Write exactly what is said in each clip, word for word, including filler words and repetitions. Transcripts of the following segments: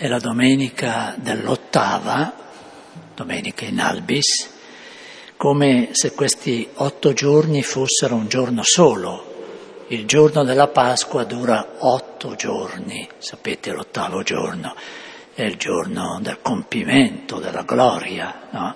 è la domenica dell'ottava, domenica in albis, come se questi otto giorni fossero un giorno solo. Il giorno della Pasqua dura otto giorni, sapete, l'ottavo giorno è il giorno del compimento, della gloria, no?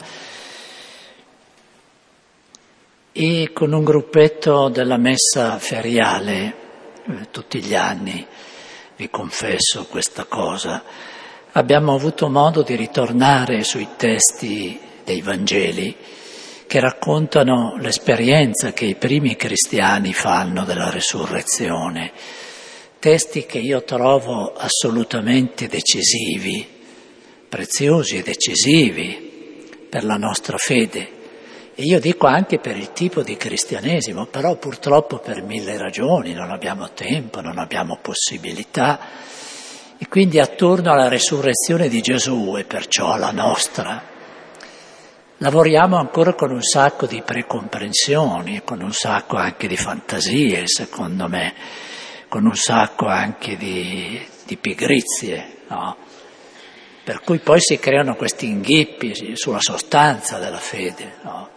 E con un gruppetto della messa feriale, eh, tutti gli anni, vi confesso questa cosa, abbiamo avuto modo di ritornare sui testi dei Vangeli che raccontano l'esperienza che i primi cristiani fanno della resurrezione, testi che io trovo assolutamente decisivi, preziosi e decisivi per la nostra fede. E io dico anche per il tipo di cristianesimo, però purtroppo per mille ragioni, non abbiamo tempo, non abbiamo possibilità, e quindi attorno alla resurrezione di Gesù e perciò alla nostra, lavoriamo ancora con un sacco di precomprensioni, con un sacco anche di fantasie, secondo me, con un sacco anche di, di pigrizie, no? Per cui poi si creano questi inghippi sulla sostanza della fede, no?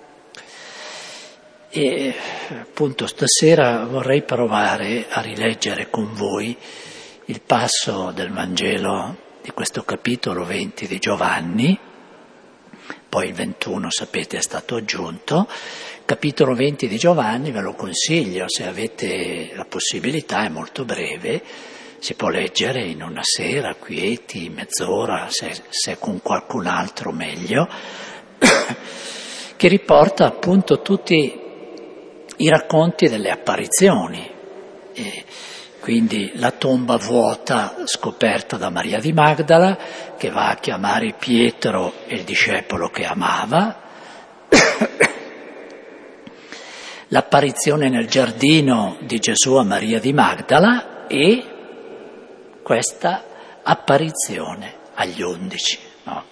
E appunto stasera vorrei provare a rileggere con voi il passo del Vangelo di questo capitolo venti di Giovanni, poi il ventuno sapete è stato aggiunto, capitolo venti di Giovanni ve lo consiglio se avete la possibilità, è molto breve, si può leggere in una sera, quieti, mezz'ora, se, se con qualcun altro meglio, che riporta appunto tutti i racconti delle apparizioni, e quindi la tomba vuota scoperta da Maria di Magdala che va a chiamare Pietro e il discepolo che amava, l'apparizione nel giardino di Gesù a Maria di Magdala e questa apparizione agli undici, no?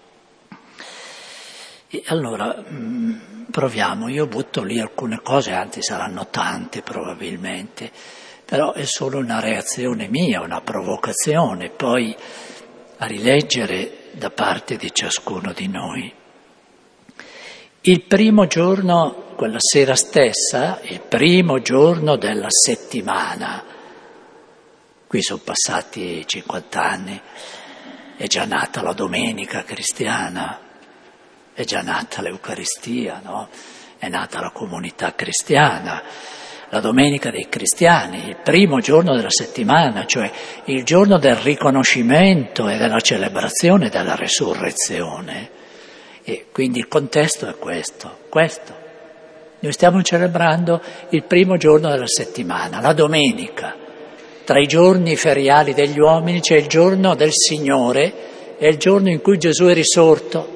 E allora mh, proviamo, io butto lì alcune cose, anzi saranno tante probabilmente, però è solo una reazione mia, una provocazione, poi a rileggere da parte di ciascuno di noi. Il primo giorno, quella sera stessa, il primo giorno della settimana, qui sono passati cinquanta anni, è già nata la domenica cristiana, è già nata l'Eucaristia, no? È nata la comunità cristiana, la domenica dei cristiani, il primo giorno della settimana, cioè il giorno del riconoscimento e della celebrazione della resurrezione. E quindi il contesto è questo, questo. Noi stiamo celebrando il primo giorno della settimana, la domenica. Tra i giorni feriali degli uomini c'è il giorno del Signore, è il giorno in cui Gesù è risorto.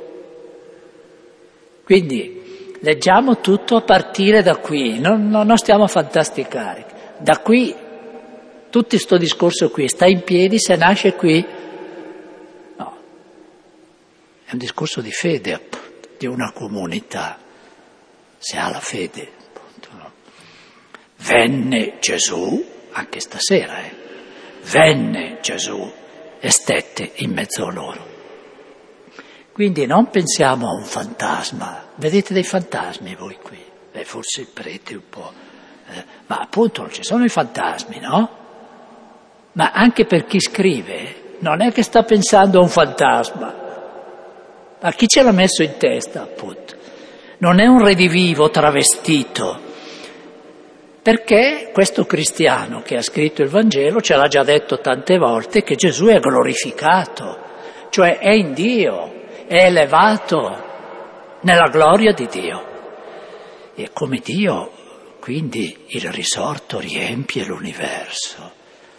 Quindi leggiamo tutto a partire da qui, non, non stiamo a fantasticare. Da qui, tutto questo discorso qui, sta in piedi se nasce qui. No, è un discorso di fede, appunto, di una comunità, se ha la fede, appunto, no? Venne Gesù, anche stasera, eh? Venne Gesù e stette in mezzo a loro. Quindi non pensiamo a un fantasma, vedete dei fantasmi voi qui? Beh, forse il prete un po', eh, ma appunto non ci sono i fantasmi, no? Ma anche per chi scrive, non è che sta pensando a un fantasma, ma chi ce l'ha messo in testa, appunto? Non è un redivivo travestito, perché questo cristiano che ha scritto il Vangelo ce l'ha già detto tante volte che Gesù è glorificato, cioè è in Dio, è elevato nella gloria di Dio. E come Dio, quindi il risorto riempie l'universo.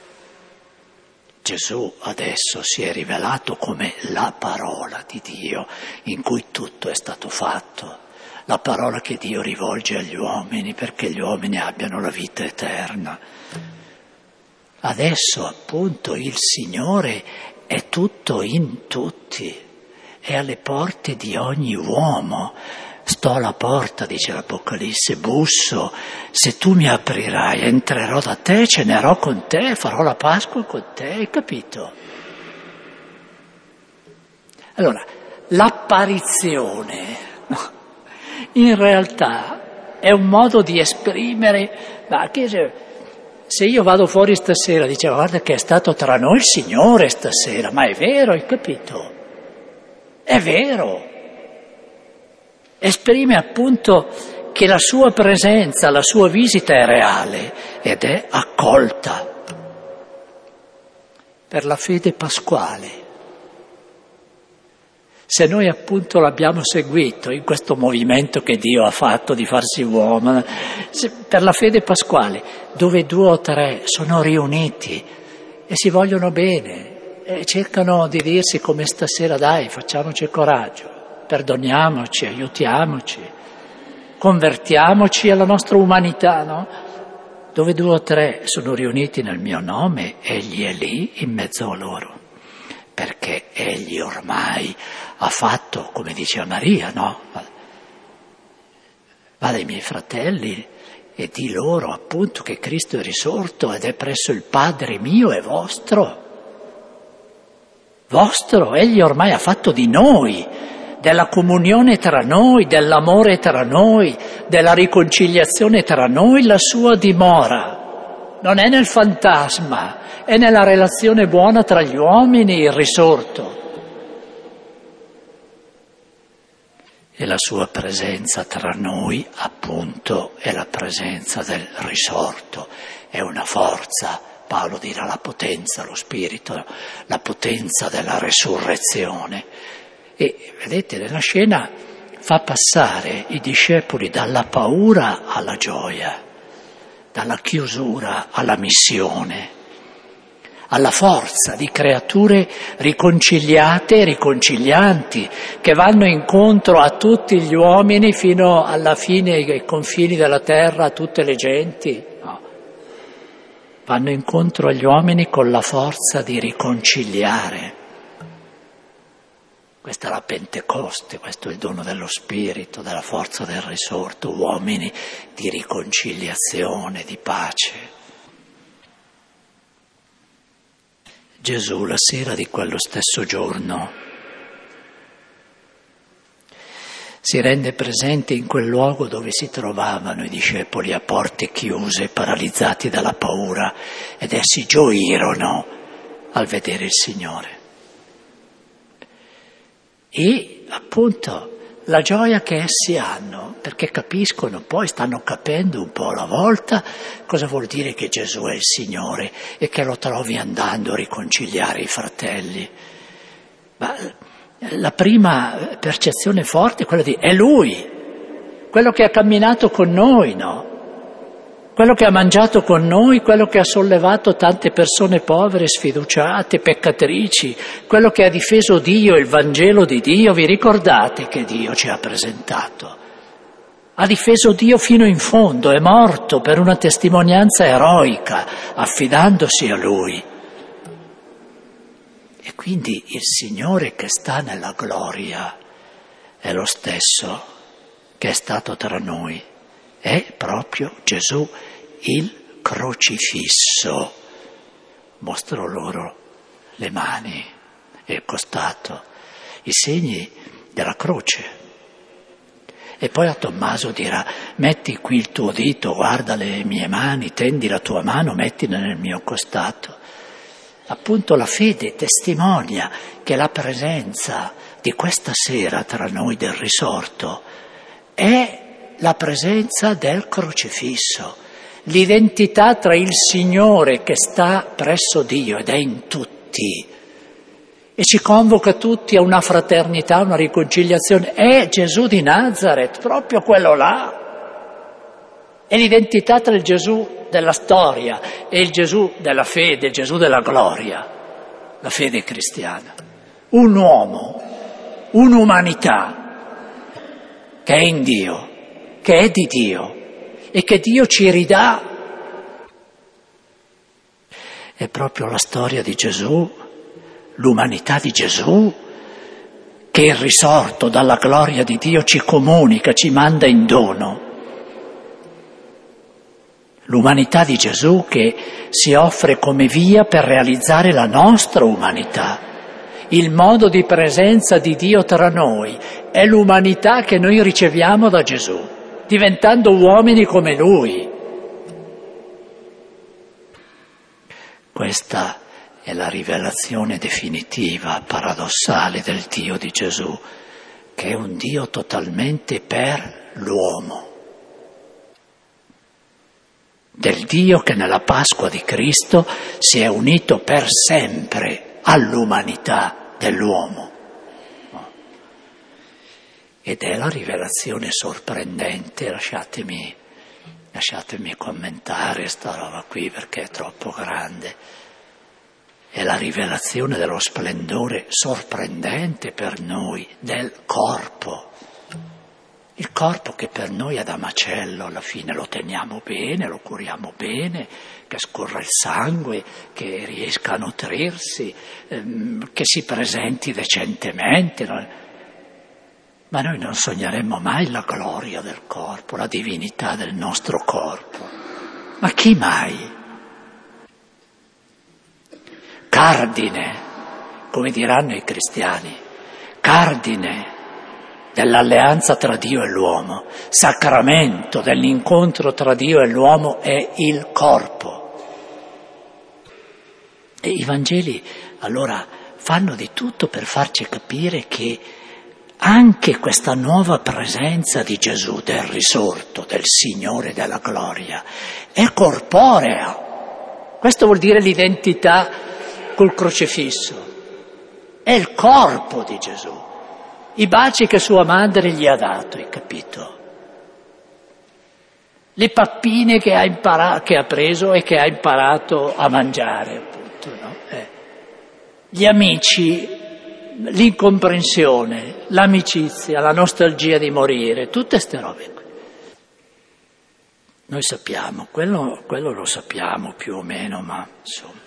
Gesù adesso si è rivelato come la parola di Dio in cui tutto è stato fatto, la parola che Dio rivolge agli uomini perché gli uomini abbiano la vita eterna. Adesso appunto il Signore è tutto in tutti. È alle porte di ogni uomo. Sto alla porta, dice l'Apocalisse, busso, se tu mi aprirai, entrerò da te, cenerò con te, farò la Pasqua con te, hai capito? Allora, l'apparizione, no, in realtà è un modo di esprimere, ma che se, se io vado fuori stasera, dicevo, guarda che è stato tra noi il Signore stasera, ma è vero, hai capito? È vero. Esprime appunto che la sua presenza, la sua visita è reale ed è accolta per la fede pasquale. Se noi appunto l'abbiamo seguito in questo movimento che Dio ha fatto di farsi uomo, per la fede pasquale, dove due o tre sono riuniti e si vogliono bene e cercano di dirsi come stasera, dai, facciamoci coraggio, perdoniamoci, aiutiamoci, convertiamoci alla nostra umanità, no? Dove due o tre sono riuniti nel mio nome, Egli è lì in mezzo a loro, perché Egli ormai ha fatto, come diceva Maria, no? Va dai miei fratelli e di loro appunto che Cristo è risorto ed è presso il Padre mio e vostro. Vostro, Egli ormai ha fatto di noi, della comunione tra noi, dell'amore tra noi, della riconciliazione tra noi, la sua dimora. Non è nel fantasma, è nella relazione buona tra gli uomini il risorto. E la sua presenza tra noi, appunto, è la presenza del risorto, è una forza. Paolo dirà la potenza, lo spirito, la potenza della resurrezione. E vedete, nella scena fa passare i discepoli dalla paura alla gioia, dalla chiusura alla missione, alla forza di creature riconciliate e riconcilianti che vanno incontro a tutti gli uomini fino alla fine, ai confini della terra, a tutte le genti. No. Vanno incontro agli uomini con la forza di riconciliare. Questa è la Pentecoste, questo è il dono dello Spirito, della forza del risorto, uomini di riconciliazione, di pace. Gesù la sera di quello stesso giorno si rende presente in quel luogo dove si trovavano i discepoli a porte chiuse, paralizzati dalla paura, ed essi gioirono al vedere il Signore. E appunto la gioia che essi hanno, perché capiscono, poi stanno capendo un po' alla volta cosa vuol dire che Gesù è il Signore e che lo trovi andando a riconciliare i fratelli. Ma la prima percezione forte è quella di è Lui, quello che ha camminato con noi, no? Quello che ha mangiato con noi, quello che ha sollevato tante persone povere, sfiduciate, peccatrici, quello che ha difeso Dio, il Vangelo di Dio. Vi ricordate che Dio ci ha presentato? Ha difeso Dio fino in fondo, è morto per una testimonianza eroica, affidandosi a Lui. E quindi il Signore che sta nella gloria è lo stesso che è stato tra noi. È proprio Gesù, il crocifisso. Mostro loro le mani e il costato, i segni della croce. E poi a Tommaso dirà, metti qui il tuo dito, guarda le mie mani, tendi la tua mano, mettila nel mio costato. Appunto la fede testimonia che la presenza di questa sera tra noi del risorto è la presenza del crocifisso, l'identità tra il Signore che sta presso Dio ed è in tutti e ci convoca tutti a una fraternità, una riconciliazione. È Gesù di Nazaret, proprio quello là. È l'identità tra il Gesù della storia e il Gesù della fede, il Gesù della gloria, la fede cristiana. Un uomo, un'umanità che è in Dio, che è di Dio e che Dio ci ridà. È proprio la storia di Gesù, l'umanità di Gesù, che il risorto dalla gloria di Dio ci comunica, ci manda in dono. L'umanità di Gesù che si offre come via per realizzare la nostra umanità, il modo di presenza di Dio tra noi, è l'umanità che noi riceviamo da Gesù, diventando uomini come Lui. Questa è la rivelazione definitiva, paradossale del Dio di Gesù, che è un Dio totalmente per l'uomo. Del Dio che nella Pasqua di Cristo si è unito per sempre all'umanità dell'uomo. Ed è la rivelazione sorprendente, lasciatemi, lasciatemi commentare sta roba qui perché è troppo grande. È la rivelazione dello splendore sorprendente per noi del corpo. Il corpo che per noi è da macello, alla fine lo teniamo bene, lo curiamo bene, che scorra il sangue, che riesca a nutrirsi, ehm, che si presenti decentemente. No? Ma noi non sogneremmo mai la gloria del corpo, la divinità del nostro corpo. Ma chi mai? Cardine, come diranno i cristiani, cardine dell'alleanza tra Dio e l'uomo, sacramento dell'incontro tra Dio e l'uomo è il corpo. E i Vangeli allora fanno di tutto per farci capire che anche questa nuova presenza di Gesù, del risorto, del Signore della gloria, è corporea. Questo vuol dire l'identità col crocifisso. È il corpo di Gesù. I baci che sua madre gli ha dato, hai capito? Le pappine che ha, imparato, che ha preso e che ha imparato a mangiare, appunto, no? Eh. Gli amici, l'incomprensione, l'amicizia, la nostalgia di morire, tutte queste robe qui. Noi sappiamo, quello, quello lo sappiamo più o meno, ma insomma.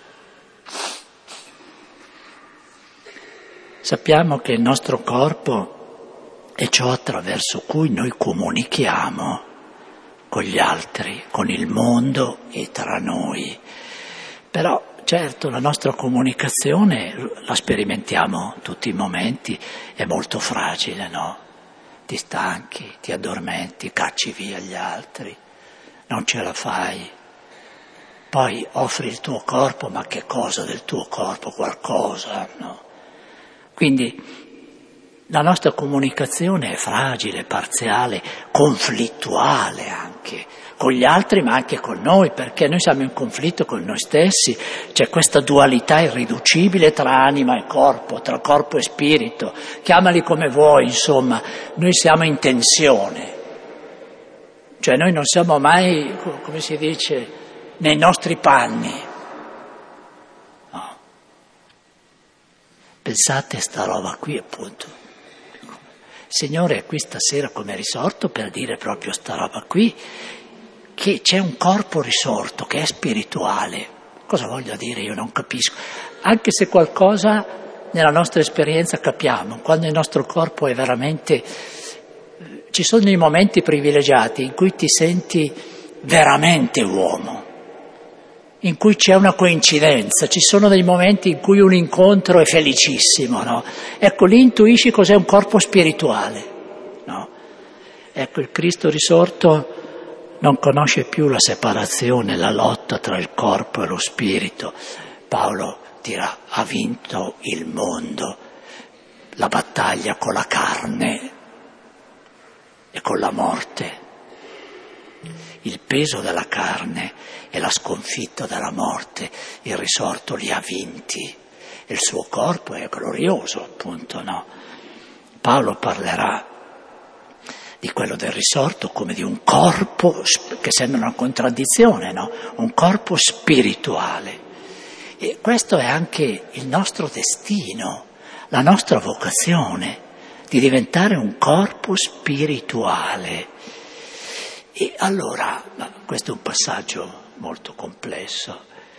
Sappiamo che il nostro corpo è ciò attraverso cui noi comunichiamo con gli altri, con il mondo e tra noi. Però, certo, la nostra comunicazione la sperimentiamo tutti i momenti, è molto fragile, no? Ti stanchi, ti addormenti, cacci via gli altri, non ce la fai. Poi offri il tuo corpo, ma che cosa del tuo corpo? Qualcosa, no? Quindi la nostra comunicazione è fragile, parziale, conflittuale anche, con gli altri ma anche con noi, perché noi siamo in conflitto con noi stessi, c'è questa dualità irriducibile tra anima e corpo, tra corpo e spirito, chiamali come vuoi, insomma, noi siamo in tensione, cioè noi non siamo mai, come si dice, nei nostri panni. Pensate a sta roba qui, appunto. Il Signore è qui stasera come risorto per dire proprio sta roba qui, che c'è un corpo risorto che è spirituale. Cosa voglio dire? Io non capisco. Anche se qualcosa nella nostra esperienza capiamo, quando il nostro corpo è veramente... Ci sono dei momenti privilegiati in cui ti senti veramente uomo, in cui c'è una coincidenza, ci sono dei momenti in cui un incontro è felicissimo, no? Ecco, lì intuisci cos'è un corpo spirituale, no? Ecco, il Cristo risorto non conosce più la separazione, la lotta tra il corpo e lo spirito. Paolo dirà, ha vinto il mondo, la battaglia con la carne e con la morte. Il peso della carne e la sconfitta della morte, il risorto li ha vinti. Il suo corpo è glorioso, appunto, no? Paolo parlerà di quello del risorto come di un corpo, che sembra una contraddizione, no? Un corpo spirituale. E questo è anche il nostro destino, la nostra vocazione, di diventare un corpo spirituale. E allora, questo è un passaggio molto complesso,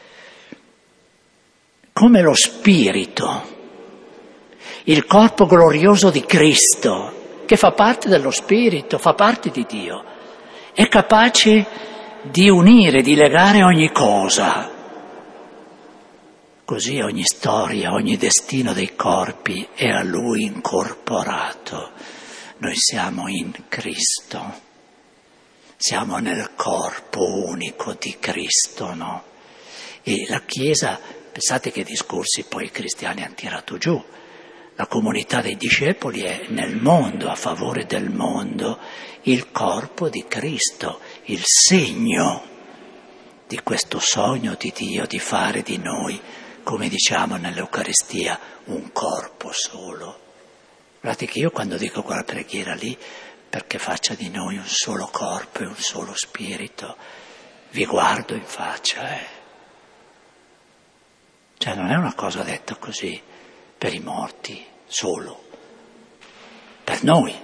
come lo spirito, il corpo glorioso di Cristo, che fa parte dello spirito, fa parte di Dio, è capace di unire, di legare ogni cosa, così ogni storia, ogni destino dei corpi è a Lui incorporato. Noi siamo in Cristo, siamo nel corpo unico di Cristo, no? E la Chiesa, pensate che discorsi poi i cristiani hanno tirato giù. La comunità dei discepoli è nel mondo, a favore del mondo, il corpo di Cristo, il segno di questo sogno di Dio di fare di noi, come diciamo nell'Eucaristia, un corpo solo. Guardate che io quando dico quella preghiera lì, perché faccia di noi un solo corpo e un solo spirito, vi guardo in faccia, eh. Cioè non è una cosa detta così per i morti, solo, per noi.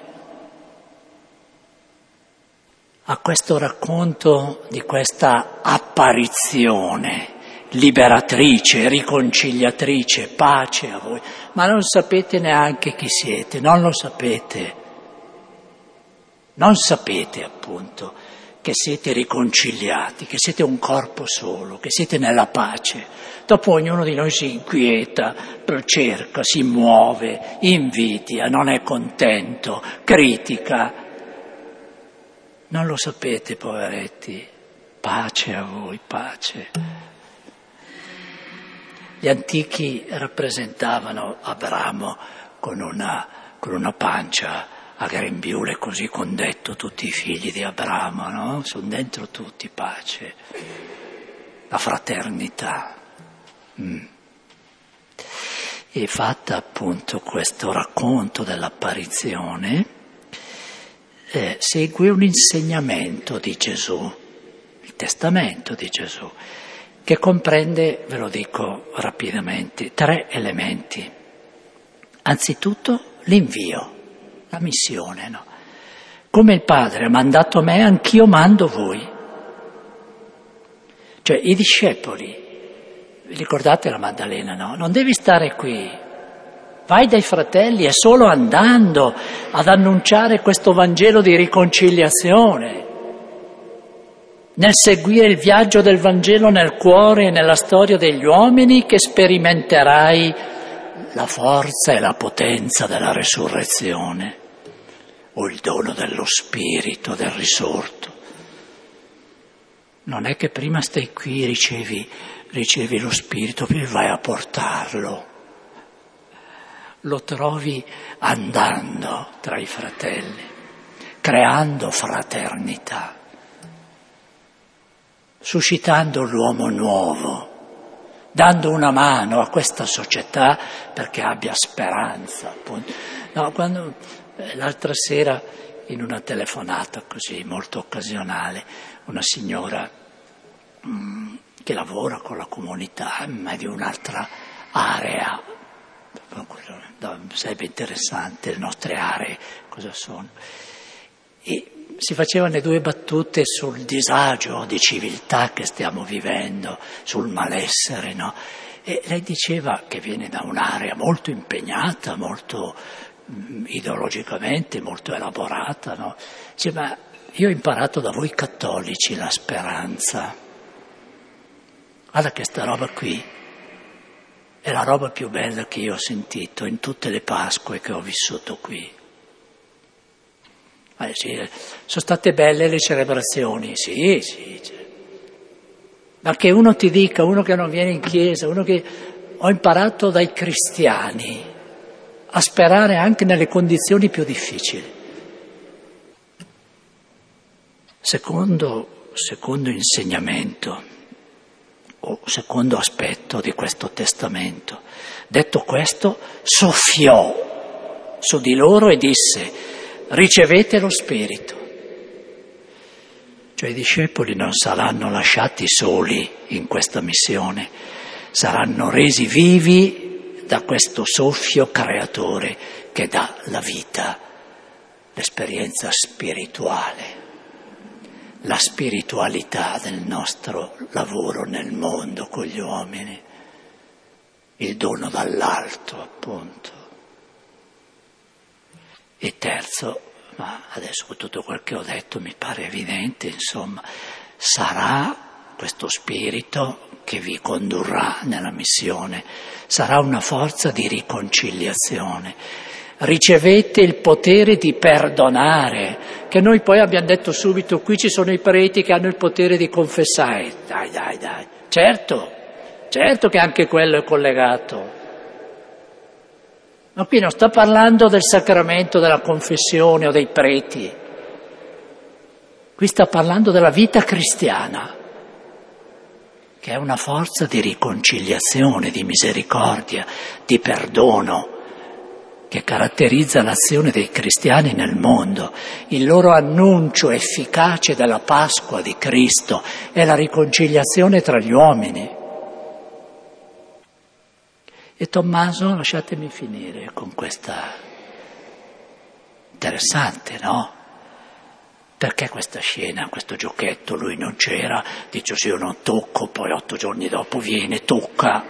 A questo racconto di questa apparizione liberatrice, riconciliatrice, pace a voi, ma non sapete neanche chi siete, non lo sapete, non sapete appunto che siete riconciliati, che siete un corpo solo, che siete nella pace. Dopo ognuno di noi si inquieta, cerca, si muove, invidia, non è contento, critica. Non lo sapete, poveretti. Pace a voi, pace. Gli antichi rappresentavano Abramo con una, con una pancia a grembiule, così con detto tutti i figli di Abramo, no? Sono dentro tutti, pace, la fraternità. Mm. E fatta appunto questo racconto dell'apparizione, eh, segue un insegnamento di Gesù, il testamento di Gesù, che comprende, ve lo dico rapidamente, tre elementi. Anzitutto l'invio, la missione, no? Come il Padre ha mandato me, anch'io mando voi. Cioè i discepoli, vi ricordate la Maddalena, no? Non devi stare qui, vai dai fratelli, è solo andando ad annunciare questo Vangelo di riconciliazione, nel seguire il viaggio del Vangelo nel cuore e nella storia degli uomini, che sperimenterai la forza e la potenza della resurrezione o il dono dello Spirito, del risorto. Non è che prima stai qui, ricevi, ricevi lo Spirito, poi vai a portarlo. Lo trovi andando tra i fratelli, creando fraternità, suscitando l'uomo nuovo, dando una mano a questa società perché abbia speranza. Appunto. No, quando, eh, l'altra sera in una telefonata così molto occasionale, una signora mh, che lavora con la comunità, ma di un'altra area, sarebbe interessante, le nostre aree cosa sono, e si facevano le due battute sul disagio di civiltà che stiamo vivendo, sul malessere, no? E lei diceva che viene da un'area molto impegnata, molto mh, ideologicamente, molto elaborata, no? Dice, ma io ho imparato da voi cattolici la speranza. Guarda che sta roba qui è la roba più bella che io ho sentito in tutte le Pasque che ho vissuto qui. Eh sì, sono state belle le celebrazioni, sì, sì. Cioè. Ma che uno ti dica, uno che non viene in chiesa, uno che ho imparato dai cristiani a sperare anche nelle condizioni più difficili. Secondo, secondo insegnamento, o secondo aspetto di questo testamento, detto questo, soffiò su di loro e disse: ricevete lo Spirito. Cioè i discepoli non saranno lasciati soli in questa missione, saranno resi vivi da questo soffio creatore che dà la vita, l'esperienza spirituale, la spiritualità del nostro lavoro nel mondo con gli uomini, il dono dall'alto appunto. E terzo, ma adesso con tutto quel che ho detto mi pare evidente, insomma, sarà questo spirito che vi condurrà nella missione, sarà una forza di riconciliazione. Ricevete il potere di perdonare, che noi poi abbiamo detto subito, qui ci sono i preti che hanno il potere di confessare. Dai, dai, dai. Certo, certo che anche quello è collegato. Ma qui non sta parlando del sacramento della confessione o dei preti. Qui sta parlando della vita cristiana, che è una forza di riconciliazione, di misericordia, di perdono, che caratterizza l'azione dei cristiani nel mondo. Il loro annuncio efficace della Pasqua di Cristo è la riconciliazione tra gli uomini. E Tommaso, lasciatemi finire con questa interessante, no? Perché questa scena, questo giochetto, lui non c'era, dice sì, io non tocco, poi otto giorni dopo viene, tocca.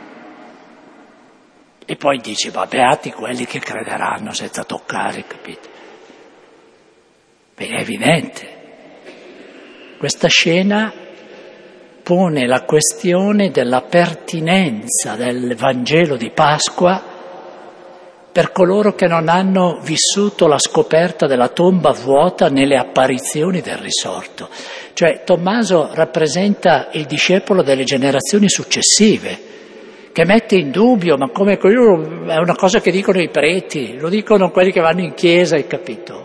E poi dice, ma beati quelli che crederanno senza toccare, capite? Beh, è evidente. Questa scena pone la questione della pertinenza del Vangelo di Pasqua per coloro che non hanno vissuto la scoperta della tomba vuota nelle apparizioni del risorto. Cioè Tommaso rappresenta il discepolo delle generazioni successive, che mette in dubbio, ma come quello è una cosa che dicono i preti, lo dicono quelli che vanno in chiesa, hai capito?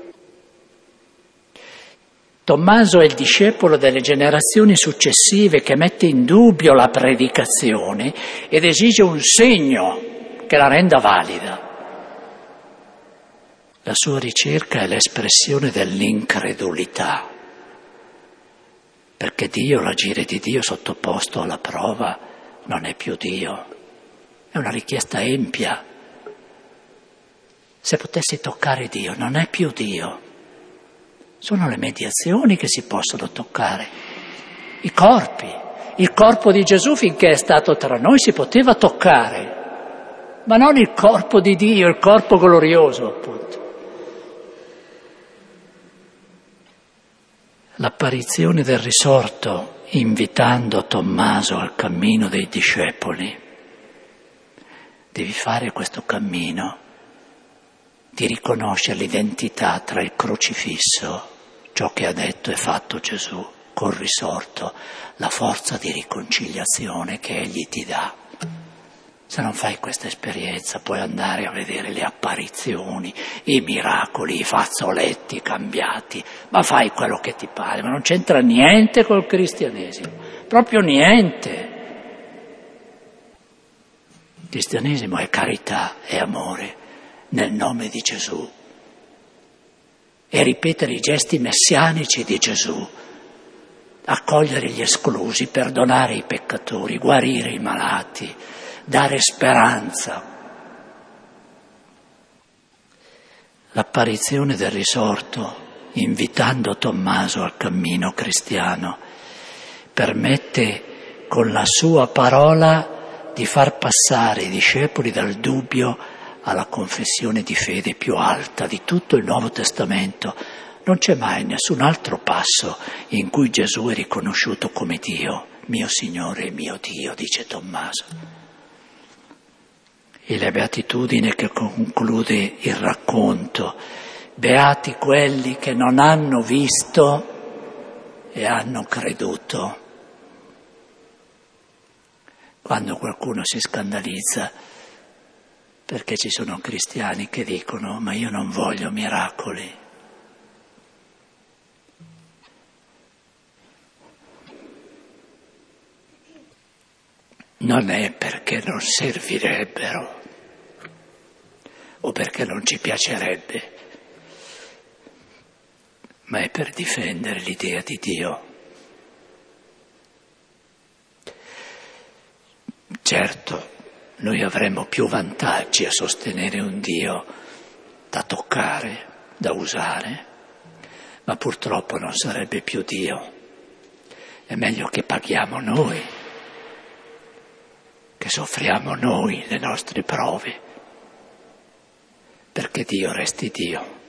Tommaso è il discepolo delle generazioni successive che mette in dubbio la predicazione ed esige un segno che la renda valida. La sua ricerca è l'espressione dell'incredulità, perché Dio, l'agire di Dio sottoposto alla prova, non è più Dio, è una richiesta empia. Se potessi toccare Dio, non è più Dio. Sono le mediazioni che si possono toccare, i corpi. Il corpo di Gesù finché è stato tra noi si poteva toccare, ma non il corpo di Dio, il corpo glorioso, appunto. L'apparizione del risorto, invitando Tommaso al cammino dei discepoli. Devi fare questo cammino di riconoscere l'identità tra il crocifisso, ciò che ha detto e fatto Gesù, col risorto, la forza di riconciliazione che Egli ti dà. Se non fai questa esperienza puoi andare a vedere le apparizioni, i miracoli, i fazzoletti cambiati, ma fai quello che ti pare, ma non c'entra niente col cristianesimo, proprio niente. Il cristianesimo è carità, è amore, nel nome di Gesù. E ripetere i gesti messianici di Gesù, accogliere gli esclusi, perdonare i peccatori, guarire i malati, dare speranza. L'apparizione del risorto, invitando Tommaso al cammino cristiano, permette con la sua parola di far passare i discepoli dal dubbio alla confessione di fede più alta di tutto il Nuovo Testamento. Non c'è mai nessun altro passo in cui Gesù è riconosciuto come Dio, mio Signore e mio Dio, dice Tommaso. E la beatitudine che conclude il racconto, beati quelli che non hanno visto e hanno creduto. Quando qualcuno si scandalizza perché ci sono cristiani che dicono ma io non voglio miracoli. Non è perché non servirebbero o perché non ci piacerebbe, ma è per difendere l'idea di Dio. Certo, noi avremmo più vantaggi a sostenere un Dio da toccare, da usare, ma purtroppo non sarebbe più Dio. È meglio che paghiamo noi, che soffriamo noi le nostre prove, perché Dio resti Dio.